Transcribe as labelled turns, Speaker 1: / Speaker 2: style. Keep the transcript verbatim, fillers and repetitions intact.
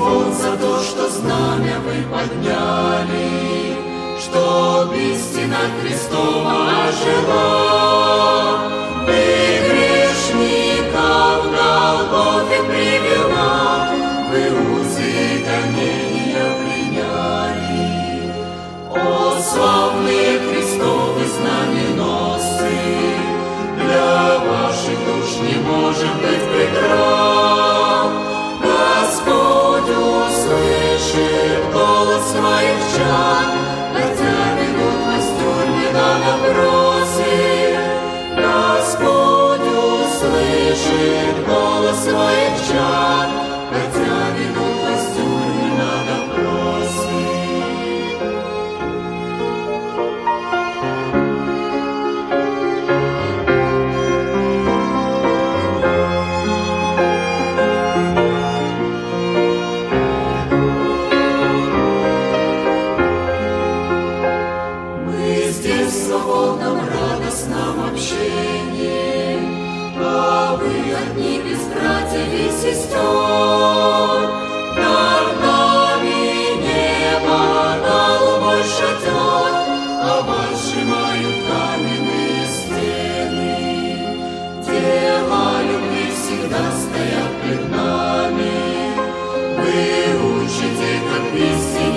Speaker 1: вот за то, что знамя вы подняли, чтоб истина Христова жила. Ты грешников Голгофе привела, вы узы гонения приняли. О, славные Христовы знаменосцы, для ваших душ не может быть преград. Господь услышит голос своих чад, хотя ведут вас в тюрьме на допросы. Господь услышит голос своих чад, хотя ведут вас в тюрьме на допросы. В свободном, радостном общении, а вы одни без братьев и сестер. Над нами небо, голубой шатер, а вас сжимают каменные стены. Дела любви всегда стоят пред нами, вы учите, как вести